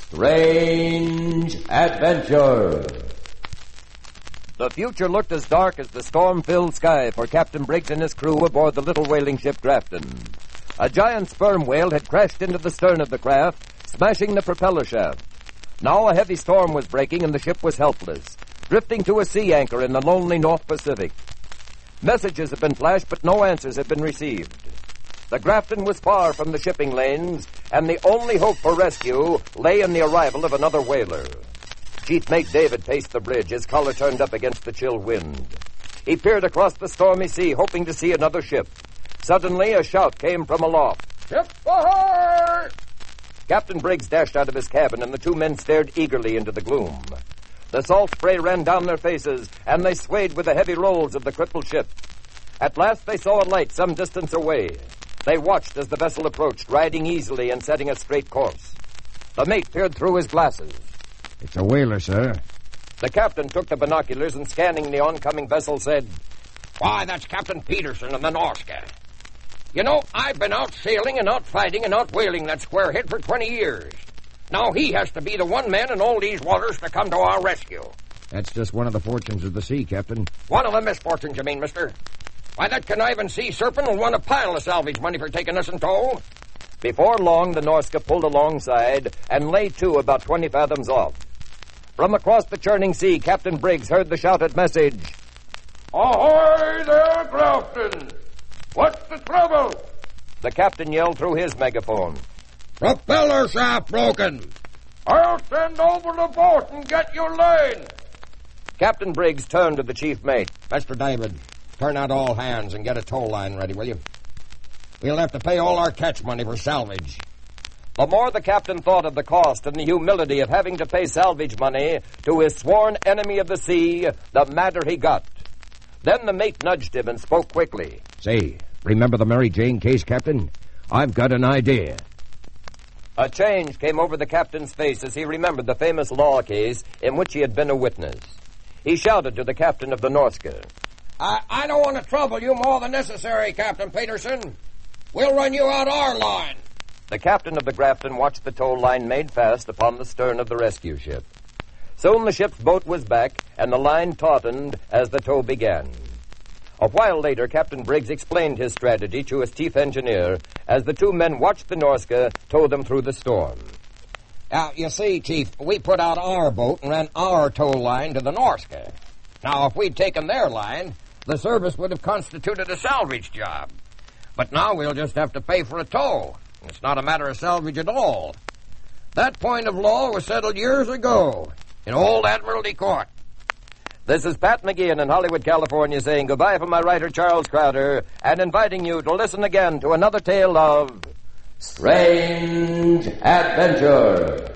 Strange Adventure. The future looked as dark as the storm-filled sky for Captain Briggs and his crew aboard the little whaling ship Grafton. A giant sperm whale had crashed into the stern of the craft, smashing the propeller shaft. Now a heavy storm was breaking and the ship was helpless, drifting to a sea anchor in the lonely North Pacific. Messages have been flashed, but no answers have been received. The Grafton was far from the shipping lanes, and the only hope for rescue lay in the arrival of another whaler. Chief Mate David paced the bridge, his collar turned up against the chill wind. He peered across the stormy sea, hoping to see another ship. Suddenly, a shout came from aloft. "Ship ahoy!" Captain Briggs dashed out of his cabin, and the two men stared eagerly into the gloom. The salt spray ran down their faces, and they swayed with the heavy rolls of the crippled ship. At last, they saw a light some distance away. They watched as the vessel approached, riding easily and setting a straight course. The mate peered through his glasses. "It's a whaler, sir." The captain took the binoculars and, scanning the oncoming vessel, said, "Why, that's Captain Peterson of the Norska. You know, I've been out sailing and out fighting and out whaling that square head for 20 years. Now he has to be the one man in all these waters to come to our rescue." "That's just one of the fortunes of the sea, Captain." "One of the misfortunes, you mean, mister? Why, that conniving sea serpent will want a pile of salvage money for taking us in tow." Before long, the Norska pulled alongside and lay to about 20 fathoms off. From across the churning sea, Captain Briggs heard the shouted message. "Ahoy there, Grafton! What's the trouble?" The captain yelled through his megaphone. "Propeller shaft broken. I'll send over the boat and get your line." Captain Briggs turned to the chief mate. "Mr. David, turn out all hands and get a tow line ready, will you? We'll have to pay all our catch money for salvage." The more the captain thought of the cost and the humility of having to pay salvage money to his sworn enemy of the sea, the madder he got. Then the mate nudged him and spoke quickly. "Say, remember the Mary Jane case, Captain? I've got an idea." A change came over the captain's face as he remembered the famous law case in which he had been a witness. He shouted to the captain of the Norska. I don't want to trouble you more than necessary, Captain Peterson. We'll run you out our line." The captain of the Grafton watched the tow line made fast upon the stern of the rescue ship. Soon the ship's boat was back, and the line tautened as the tow began. A while later, Captain Briggs explained his strategy to his chief engineer as the two men watched the Norska tow them through the storm. "Now, you see, Chief, we put out our boat and ran our tow line to the Norska. Now, if we'd taken their line, the service would have constituted a salvage job. But now we'll just have to pay for a tow. It's not a matter of salvage at all. That point of law was settled years ago in Old Admiralty Court." This is Pat McGeehan in Hollywood, California, saying goodbye from my writer, Charles Crowder, and inviting you to listen again to another tale of Strange Adventure.